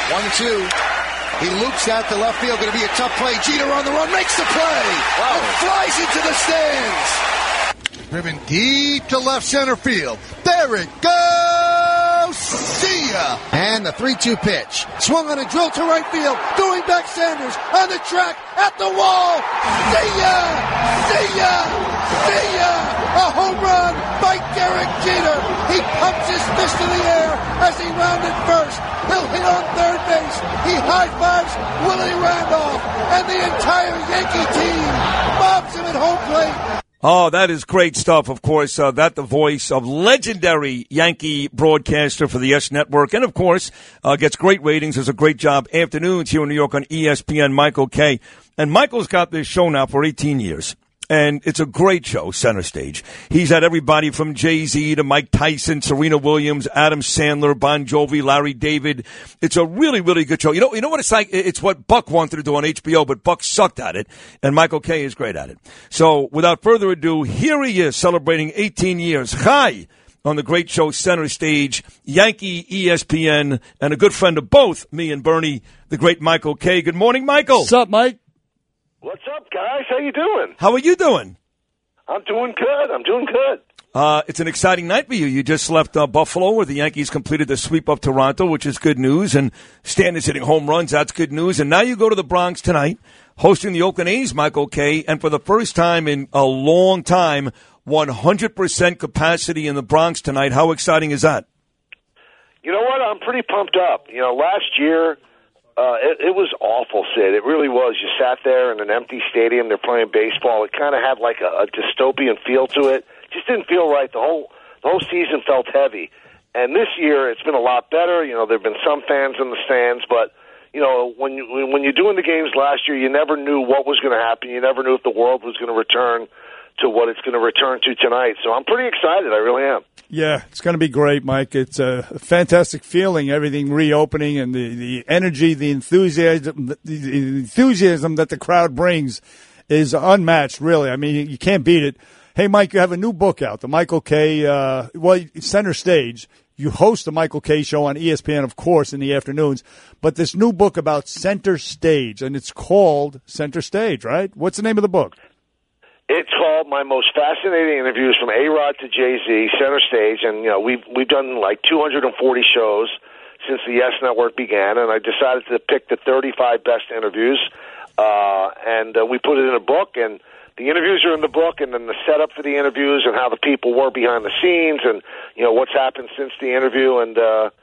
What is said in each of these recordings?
1-2. He loops out to left field. Going to be a tough play. Jeter on the run. Makes the play. Wow. And flies into the stands. Driven deep to left center field. There it goes. See ya. And the 3-2 pitch. Swung on a drill to right field. Throwing back Sanders on the track at the wall. See ya. See ya. See ya. A home run by Derek Jeter. He pumps his fist in the air as he rounded first. He'll hit on third base. He high-fives Willie Randolph and the entire Yankee team. Bobs him at home plate. Oh, that is great stuff, of course. That the voice of legendary Yankee broadcaster for the YES Network. And, of course, gets great ratings. Does a great job afternoons here in New York on ESPN, Michael Kay. And Michael's got this show now for 18 years. And it's a great show, Center Stage. He's had everybody from Jay-Z to Mike Tyson, Serena Williams, Adam Sandler, Bon Jovi, Larry David. It's a really, really good show. You know what it's like? It's what Buck wanted to do on HBO, but Buck sucked at it, and Michael Kay is great at it. So, without further ado, here he is celebrating 18 years. Hi! On the great show Center Stage, Yankee, ESPN, and a good friend of both, me and Bernie, the great Michael Kay. Good morning, Michael. What's up, Mike? What's up, guys? How you doing? How are you doing? I'm doing good. It's an exciting night for you. You just left Buffalo, where the Yankees completed the sweep of Toronto, which is good news, and Stanton's hitting home runs. That's good news. And now you go to the Bronx tonight, hosting the Oakland A's, Michael Kay, and for the first time in a long time, 100% capacity in the Bronx tonight. How exciting is that? You know what? I'm pretty pumped up. Last year, it was awful, Sid. It really was. You sat there in an empty stadium. They're playing baseball. It kind of had like a dystopian feel to it. Just didn't feel right. The whole season felt heavy. And this year, it's been a lot better. There have been some fans in the stands, but when you're doing the games last year, you never knew what was going to happen. You never knew if the world was going to return to what it's going to return to tonight. So I'm pretty excited. I really am. Yeah, it's going to be great, Mike. It's a fantastic feeling, everything reopening, and the energy, the enthusiasm that the crowd brings is unmatched, really. I mean, you can't beat it. Hey, Mike, you have a new book out, the Michael Kay, Center Stage. You host the Michael Kay Show on ESPN, of course, in the afternoons. But this new book about Center Stage, and it's called Center Stage, right? What's the name of the book? It's called My Most Fascinating Interviews from A-Rod to Jay-Z, Center Stage, and we've done like 240 shows since the YES Network began, and I decided to pick the 35 best interviews, and we put it in a book, and the interviews are in the book, and then the setup for the interviews and how the people were behind the scenes, and what's happened since the interview, and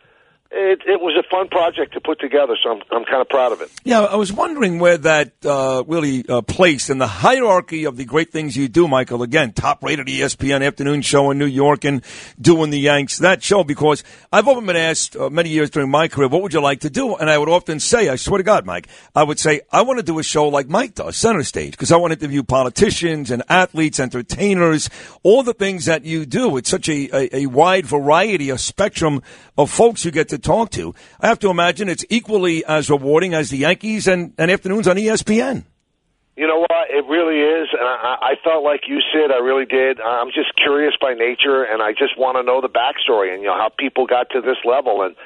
it was a fun project to put together, so I'm kind of proud of it. Yeah, I was wondering where that really placed in the hierarchy of the great things you do, Michael. Again, top-rated ESPN afternoon show in New York and doing the Yanks. That show, because I've often been asked many years during my career, what would you like to do? And I would often say, I swear to God, Mike, I would say, I want to do a show like Mike does, Center Stage, because I want to interview politicians and athletes, entertainers, all the things that you do. It's such a wide variety, a spectrum of folks you get to talk to. I have to imagine it's equally as rewarding as the Yankees and afternoons on ESPN. You know what? It really is, and I felt like you, Sid. I really did. I'm just curious by nature, and I just want to know the backstory and how people got to this level. And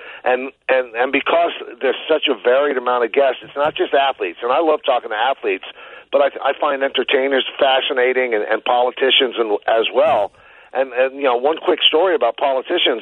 because there's such a varied amount of guests, it's not just athletes, and I love talking to athletes, but I find entertainers fascinating and politicians as well. And one quick story about politicians.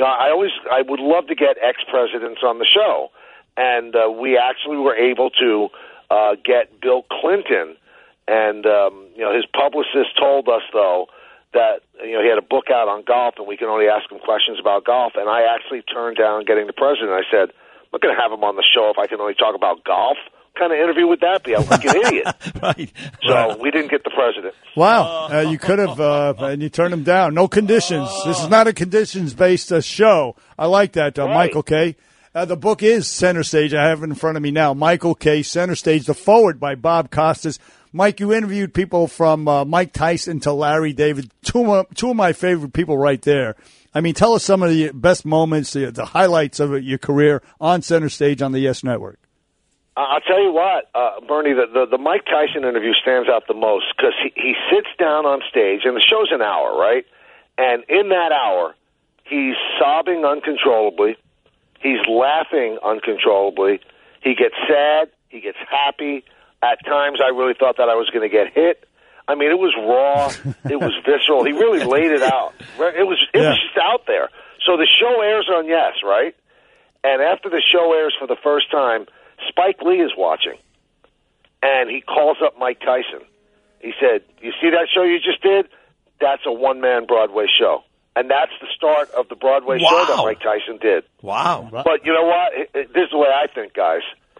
I would love to get ex-presidents on the show, and we actually were able to get Bill Clinton, and his publicist told us though that he had a book out on golf, and we can only ask him questions about golf. And I actually turned down getting the president. I said, I'm not going to have him on the show if I can only talk about golf. What kind of interview would that be? I'm like an idiot. Right. So we didn't get the president. Wow. You could have, and you turned him down. No conditions. This is not a conditions-based show. I like that, Right. Michael Kay. The book is Center Stage. I have it in front of me now. Michael Kay, Center Stage, the forward by Bob Costas. Mike, you interviewed people from Mike Tyson to Larry David, two of my favorite people right there. I mean, tell us some of the best moments, the highlights of your career on Center Stage on the YES Network. I'll tell you what, Bernie, the Mike Tyson interview stands out the most because he sits down on stage, and the show's an hour, right? And in that hour, he's sobbing uncontrollably. He's laughing uncontrollably. He gets sad. He gets happy. At times, I really thought that I was going to get hit. I mean, it was raw. It was visceral. He really laid it out. It was just out there. So the show airs on Yes, right? And after the show airs for the first time, Spike Lee is watching. And he calls up Mike Tyson. He said, "You see that show you just did? That's a one-man Broadway show." And that's the start of the Broadway show that Mike Tyson did. Wow. But you know what? This is the way I think, guys.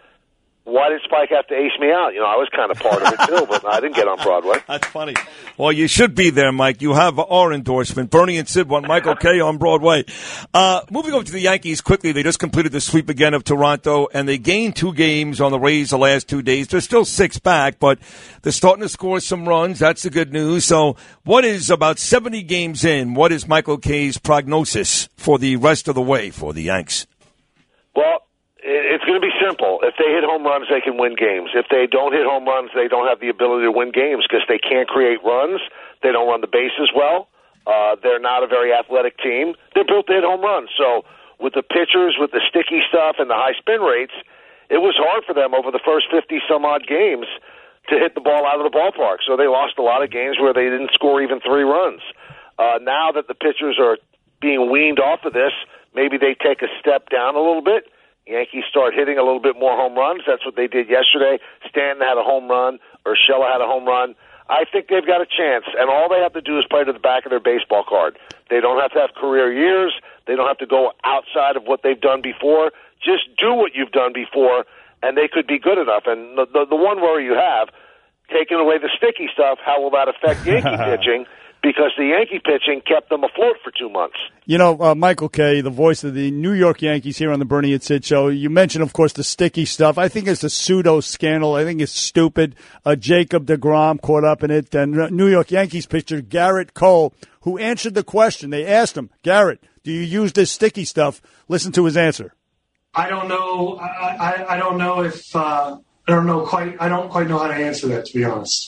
Why did Spike have to ace me out? You know, I was kind of part of it, too, but I didn't get on Broadway. That's funny. Well, you should be there, Mike. You have our endorsement. Bernie and Sid want Michael Kay on Broadway. Moving over to the Yankees quickly, they just completed the sweep again of Toronto, and they gained 2 games on the Rays the last 2 days. They're still 6 back, but they're starting to score some runs. That's the good news. So what is about 70 games in? What is Michael Kay's prognosis for the rest of the way for the Yanks? Well, it's going to be simple. If they hit home runs, they can win games. If they don't hit home runs, they don't have the ability to win games because they can't create runs. They don't run the bases well. They're not a very athletic team. They're built to hit home runs. So with the pitchers, with the sticky stuff and the high spin rates, it was hard for them over the first 50-some-odd games to hit the ball out of the ballpark. So they lost a lot of games where they didn't score even 3 runs. Now that the pitchers are being weaned off of this, maybe they take a step down a little bit. Yankees start hitting a little bit more home runs. That's what they did yesterday. Stanton had a home run. Urshela had a home run. I think they've got a chance, and all they have to do is play to the back of their baseball card. They don't have to have career years. They don't have to go outside of what they've done before. Just do what you've done before, and they could be good enough. And the one worry you have, taking away the sticky stuff, how will that affect Yankee pitching? Because the Yankee pitching kept them afloat for 2 months. You know, Michael Kay, the voice of the New York Yankees here on the Bernie and Sid Show, you mentioned, of course, the sticky stuff. I think it's a pseudo-scandal. I think it's stupid. Jacob deGrom caught up in it. And New York Yankees pitcher Garrett Cole, who answered the question. They asked him, Garrett, do you use this sticky stuff? Listen to his answer. I don't know. I don't know if I don't quite know how to answer that, to be honest.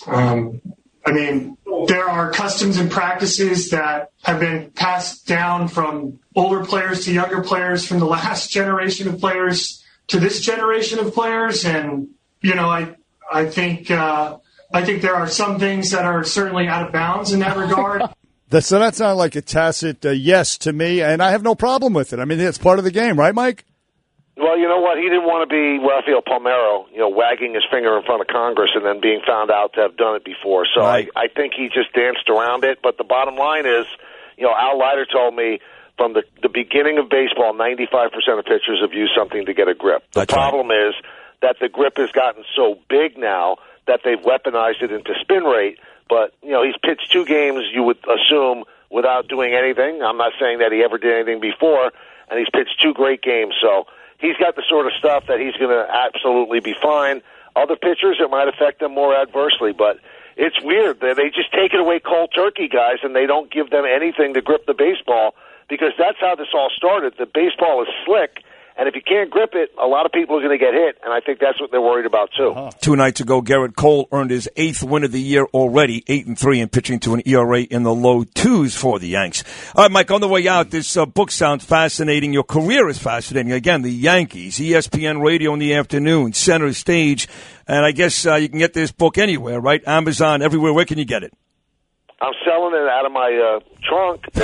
I mean, there are customs and practices that have been passed down from older players to younger players, from the last generation of players to this generation of players. And, you know, I think there are some things that are certainly out of bounds in that regard. So that sounded like a tacit yes to me, and I have no problem with it. I mean, it's part of the game, right, Mike? Well, you know what? He didn't want to be Rafael Palmeiro, wagging his finger in front of Congress and then being found out to have done it before. So right. I think he just danced around it. But the bottom line is, Al Leiter told me from the beginning of baseball, 95% of pitchers have used something to get a grip. The problem is that the grip has gotten so big now that they've weaponized it into spin rate. But, he's pitched 2 games, you would assume, without doing anything. I'm not saying that he ever did anything before, and he's pitched 2 great games. So he's got the sort of stuff that he's going to absolutely be fine. Other pitchers, it might affect them more adversely, but it's weird. They just take it away cold turkey, guys, and they don't give them anything to grip the baseball because that's how this all started. The baseball is slick, and if you can't grip it, a lot of people are going to get hit, and I think that's what they're worried about, too. 2 nights ago, Garrett Cole earned his 8th win of the year already, 8-3, and pitching to an ERA in the low 2s for the Yanks. All right, Mike, on the way out, this book sounds fascinating. Your career is fascinating. Again, the Yankees, ESPN Radio in the afternoon, Center Stage, and I guess you can get this book anywhere, right? Amazon, everywhere. Where can you get it? I'm selling it out of my trunk at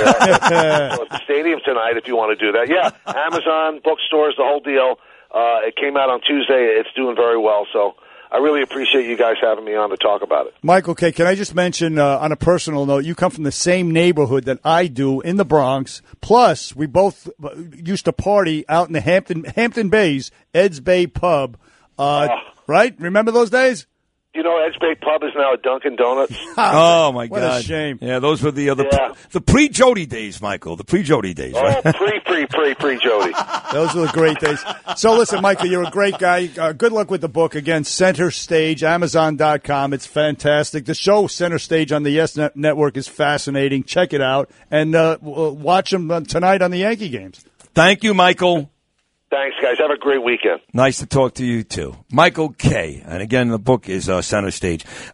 the stadium tonight if you want to do that. Yeah, Amazon, bookstores, the whole deal. It came out on Tuesday. It's doing very well, so I really appreciate you guys having me on to talk about it. Michael Kay, can I just mention on a personal note, you come from the same neighborhood that I do in the Bronx. Plus, we both used to party out in the Hampton Bays, Ed's Bay Pub. Right? Remember those days? Ed's Bay Pub is now a Dunkin' Donuts. Oh, my God. What a shame. Yeah, those were the pre-Jody days, Michael. The pre-Jody days, right? Oh, pre-Jody. Those were the great days. So, listen, Michael, you're a great guy. Good luck with the book. Again, Center Stage, Amazon.com. It's fantastic. The show Center Stage on the Yes Network is fascinating. Check it out. And watch them tonight on the Yankee games. Thank you, Michael. Thanks, guys. Have a great weekend. Nice to talk to you, too. Michael Kay. And again, the book is Center Stage.